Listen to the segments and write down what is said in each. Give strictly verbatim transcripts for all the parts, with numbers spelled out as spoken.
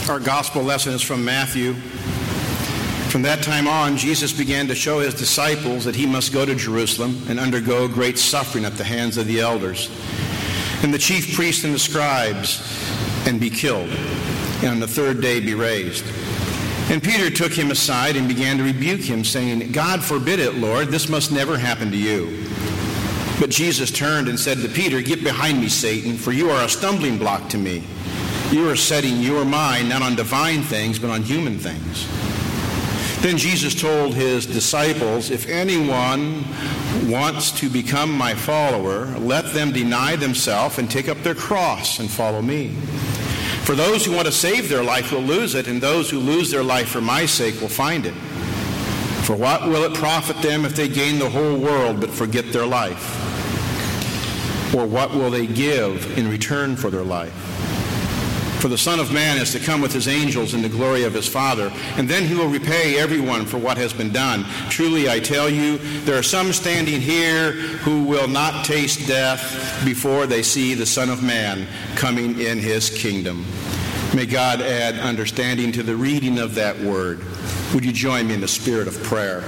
Our gospel lesson is from Matthew. From that time on, Jesus began to show his disciples that he must go to Jerusalem and undergo great suffering at the hands of the elders and the chief priests and the scribes, and be killed, and on the third day be raised. And Peter took him aside and began to rebuke him, saying, God forbid it, Lord, this must never happen to you. But Jesus turned and said to Peter, Get behind me, Satan, for you are a stumbling block to me. You are setting your mind not on divine things, but on human things. Then Jesus told his disciples, If anyone wants to become my follower, let them deny themselves and take up their cross and follow me. For those who want to save their life will lose it, and those who lose their life for my sake will find it. For what will it profit them if they gain the whole world but forget their life? Or what will they give in return for their life? For the Son of Man is to come with his angels in the glory of his Father, and then he will repay everyone for what has been done. Truly, I tell you, there are some standing here who will not taste death before they see the Son of Man coming in his kingdom. May God add understanding to the reading of that word. Would you join me in the spirit of prayer?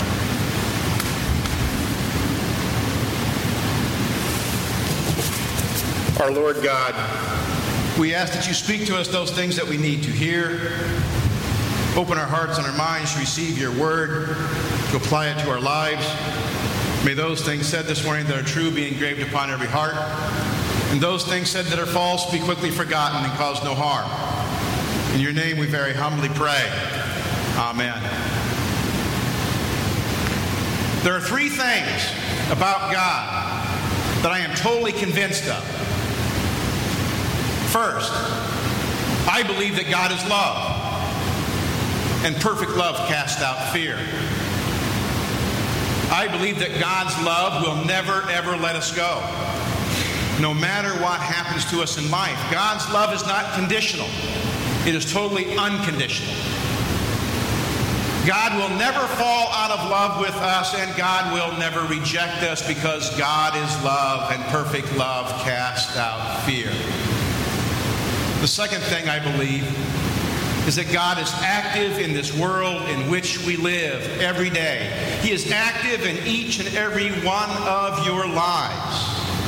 Our Lord God, we ask that you speak to us those things that we need to hear. Open our hearts and our minds to receive your word, to apply it to our lives. May those things said this morning that are true be engraved upon every heart, and those things said that are false be quickly forgotten and cause no harm. In your name we very humbly pray. Amen. There are three things about God that I am totally convinced of. First, I believe that God is love, and perfect love casts out fear. I believe that God's love will never, ever let us go, no matter what happens to us in life. God's love is not conditional. It is totally unconditional. God will never fall out of love with us, and God will never reject us, because God is love, and perfect love casts out fear. The second thing I believe is that God is active in this world in which we live every day. He is active in each and every one of your lives.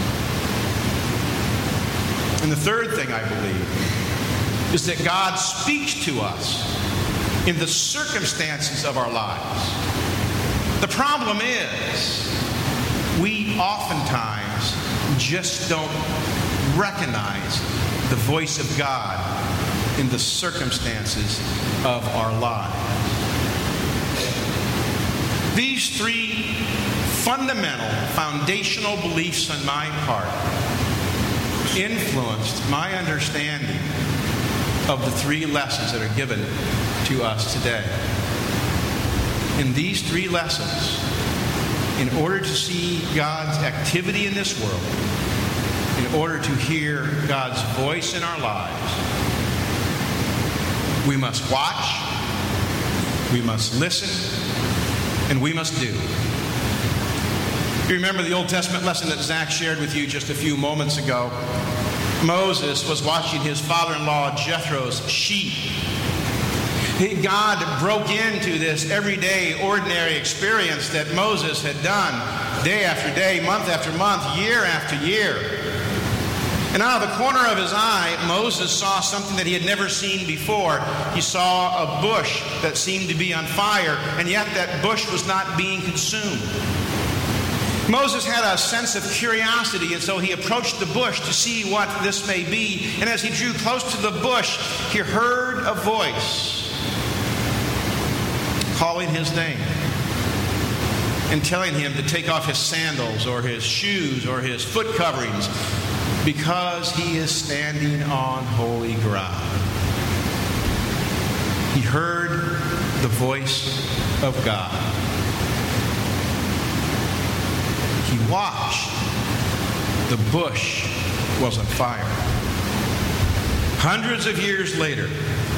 And the third thing I believe is that God speaks to us in the circumstances of our lives. The problem is, we oftentimes just don't recognize the voice of God in the circumstances of our lives. These three fundamental, foundational beliefs on my part influenced my understanding of the three lessons that are given to us today. In these three lessons, in order to see God's activity in this world, in order to hear God's voice in our lives, we must watch, we must listen, and we must do. You remember the Old Testament lesson that Zach shared with you just a few moments ago. Moses was watching his father-in-law Jethro's sheep. God broke into this everyday, ordinary experience that Moses had done day after day, month after month, year after year. And out of the corner of his eye, Moses saw something that he had never seen before. He saw a bush that seemed to be on fire, and yet that bush was not being consumed. Moses had a sense of curiosity, and so he approached the bush to see what this may be. And as he drew close to the bush, he heard a voice calling his name and telling him to take off his sandals or his shoes or his foot coverings, because he is standing on holy ground. He heard the voice of God. He watched. The bush was on fire. Hundreds of years later,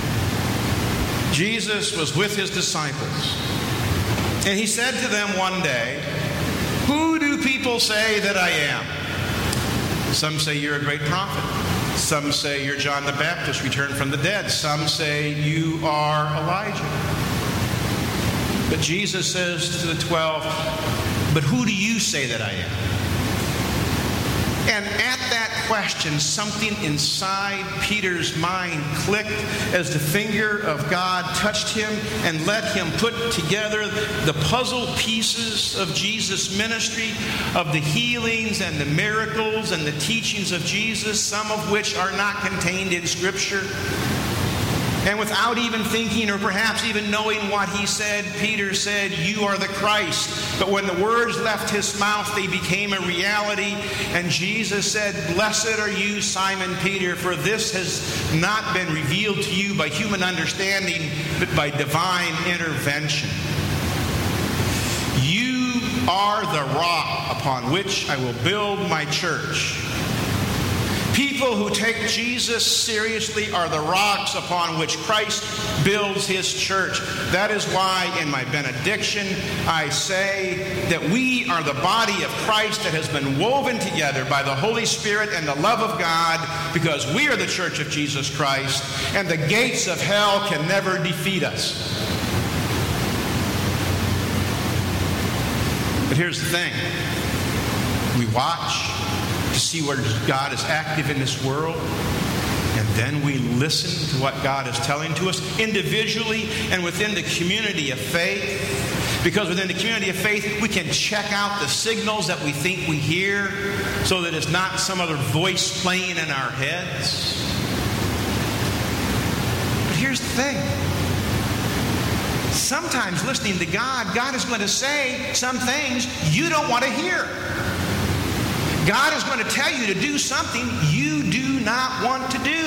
Jesus was with his disciples, and he said to them one day, "Who do people say that I am? Some say you're a great prophet. Some say you're John the Baptist returned from the dead. Some say you are Elijah. But Jesus says to the twelve, but who do you say that I am? And at that question, something inside Peter's mind clicked as the finger of God touched him and let him put together the puzzle pieces of Jesus' ministry, of the healings and the miracles and the teachings of Jesus, some of which are not contained in Scripture. And without even thinking or perhaps even knowing what he said, Peter said, you are the Christ. But when the words left his mouth, they became a reality. And Jesus said, blessed are you, Simon Peter, for this has not been revealed to you by human understanding, but by divine intervention. You are the rock upon which I will build my church. People who take Jesus seriously are the rocks upon which Christ builds his church. That is why in my benediction I say that we are the body of Christ that has been woven together by the Holy Spirit and the love of God, because we are the church of Jesus Christ, and the gates of hell can never defeat us. But here's the thing. We watch to see where God is active in this world, and then we listen to what God is telling to us individually and within the community of faith, because within the community of faith we can check out the signals that we think we hear so that it's not some other voice playing in our heads. But here's the thing. Sometimes listening to God, God is going to say some things you don't want to hear. God is going to tell you to do something you do not want to do.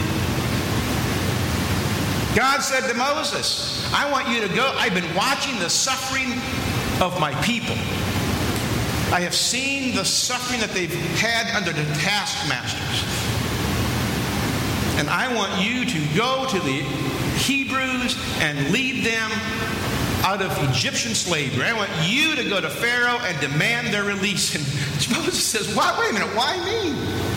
God said to Moses, I want you to go. I've been watching the suffering of my people. I have seen the suffering that they've had under the taskmasters. And I want you to go to the Hebrews and lead them out of Egyptian slavery. I want you to go to Pharaoh and demand their release. And Moses says, what? Wait a minute, why me?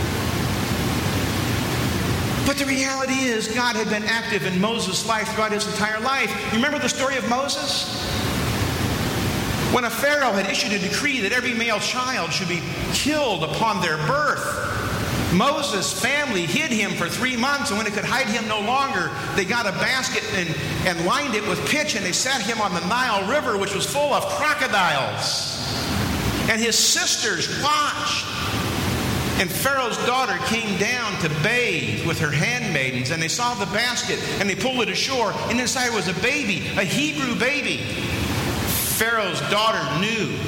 But the reality is, God had been active in Moses' life throughout his entire life. You remember the story of Moses? When a Pharaoh had issued a decree that every male child should be killed upon their birth, Moses' family hid him for three months, and when they could hide him no longer, they got a basket and, and lined it with pitch, and they set him on the Nile River, which was full of crocodiles. And his sisters watched. And Pharaoh's daughter came down to bathe with her handmaidens, and they saw the basket, and they pulled it ashore, and inside was a baby, a Hebrew baby. Pharaoh's daughter knew.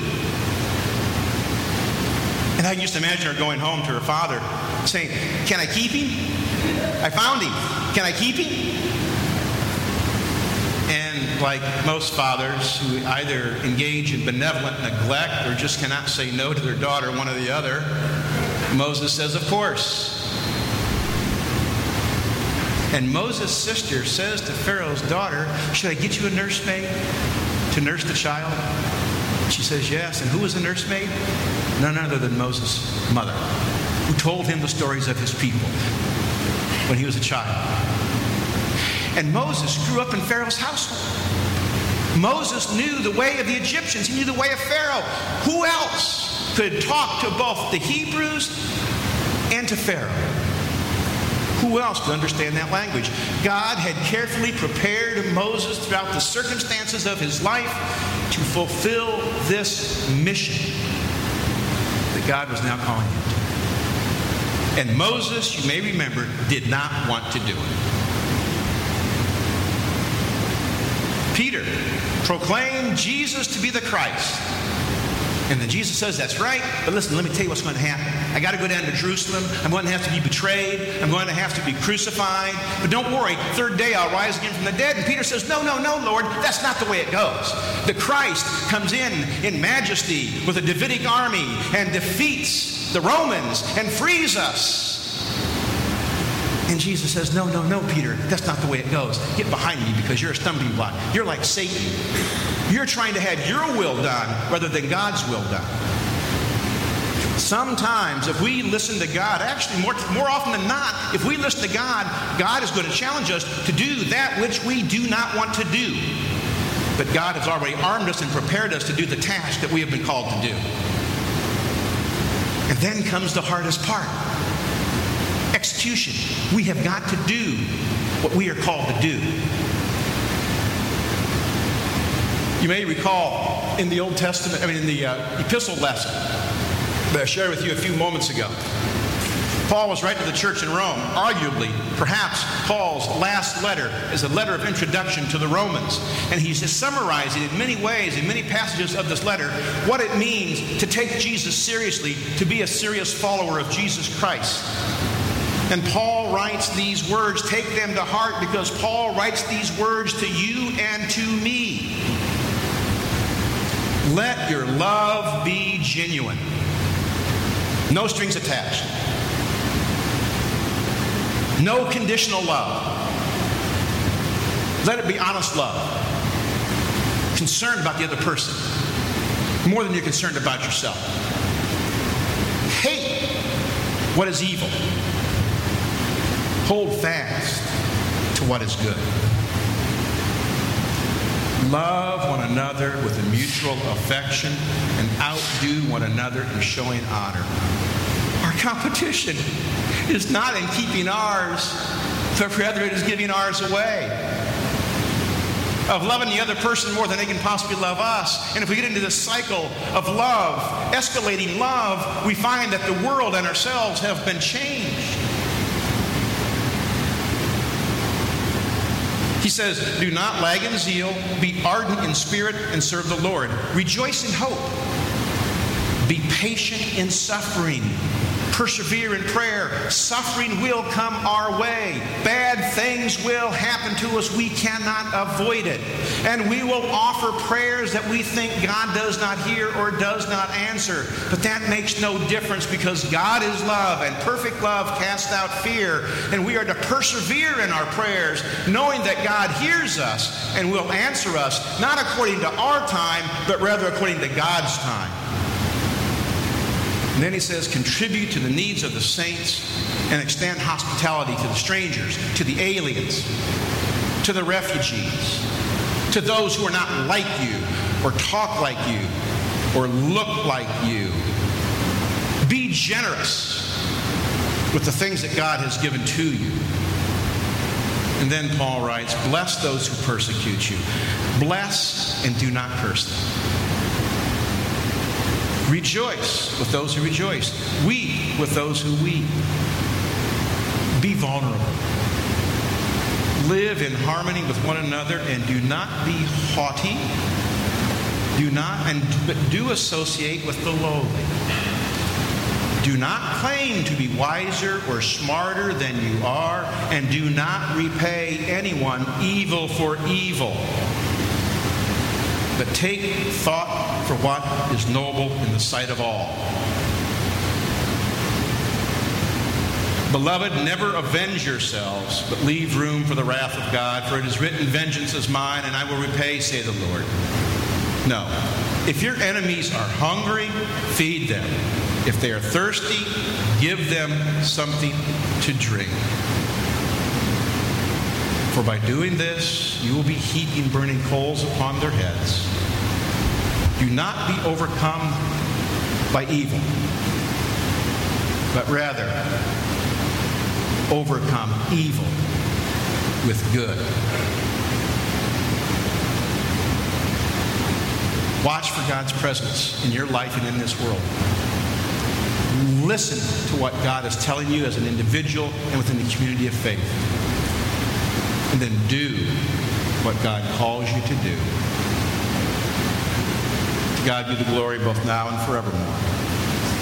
And I can just imagine her going home to her father saying, can I keep him? I found him. Can I keep him? And like most fathers who either engage in benevolent neglect or just cannot say no to their daughter, one or the other, Moses says, of course. And Moses' sister says to Pharaoh's daughter, should I get you a nursemaid to nurse the child? She says, yes. And who was the nursemaid? None other than Moses' mother, who told him the stories of his people when he was a child. And Moses grew up in Pharaoh's household. Moses knew the way of the Egyptians. He knew the way of Pharaoh. Who else could talk to both the Hebrews and to Pharaoh? Who else could understand that language? God had carefully prepared Moses throughout the circumstances of his life to fulfill this mission that God was now calling him to. And Moses, you may remember, did not want to do it. Peter proclaimed Jesus to be the Christ. And then Jesus says, that's right, but listen, let me tell you what's going to happen. I got to go down to Jerusalem. I'm going to have to be betrayed. I'm going to have to be crucified. But don't worry, third day I'll rise again from the dead. And Peter says, no, no, no, Lord, that's not the way it goes. The Christ comes in in majesty with a Davidic army and defeats the Romans and frees us. And Jesus says, no, no, no, Peter, that's not the way it goes. Get behind me because you're a stumbling block. You're like Satan. You're trying to have your will done rather than God's will done. sometimes if we listen to God, actually more, more often than not, if we listen to God, God is going to challenge us to do that which we do not want to do. But God has already armed us and prepared us to do the task that we have been called to do. And then comes the hardest part. Execution. We have got to do what we are called to do. You may recall in the Old Testament, I mean in the uh, epistle lesson that I shared with you a few moments ago, Paul was writing to the church in Rome. Arguably, perhaps Paul's last letter is a letter of introduction to the Romans. And he's just summarizing in many ways, in many passages of this letter, what it means to take Jesus seriously, to be a serious follower of Jesus Christ. And Paul writes these words. Take them to heart, because Paul writes these words to you and to me. Let your love be genuine. No strings attached. No conditional love. Let it be honest love. Concerned about the other person more than you're concerned about yourself. Hate what is evil. Hold fast to what is good. Love one another with a mutual affection and outdo one another in showing honor. Our competition is not in keeping ours, but rather it is giving ours away. Of loving the other person more than they can possibly love us. And if we get into this cycle of love, escalating love, we find that the world and ourselves have been changed. He says, do not lag in zeal, be ardent in spirit, and serve the Lord. Rejoice in hope. Be patient in suffering. Persevere in prayer. Suffering will come our way. Bad things will happen to us. We cannot avoid it. And we will offer prayers that we think God does not hear or does not answer. But that makes no difference, because God is love, and perfect love casts out fear. And we are to persevere in our prayers, knowing that God hears us and will answer us, not according to our time, but rather according to God's time. And then he says, contribute to the needs of the saints and extend hospitality to the strangers, to the aliens, to the refugees, to those who are not like you or talk like you or look like you. Be generous with the things that God has given to you. And then Paul writes, bless those who persecute you. Bless and do not curse them. Rejoice with those who rejoice. Weep with those who weep. Be vulnerable. Live in harmony with one another, and do not be haughty. Do not, and but do associate with the lowly. Do not claim to be wiser or smarter than you are, and do not repay anyone evil for evil. But take thought for what is noble in the sight of all. Beloved, never avenge yourselves, but leave room for the wrath of God. For it is written, vengeance is mine, and I will repay, say the Lord. No. If your enemies are hungry, feed them. If they are thirsty, give them something to drink. For by doing this, you will be heaping burning coals upon their heads. Do not be overcome by evil, but rather overcome evil with good. Watch for God's presence in your life and in this world. Listen to what God is telling you as an individual and within the community of faith. And then do what God calls you to do. To God be the glory both now and forevermore.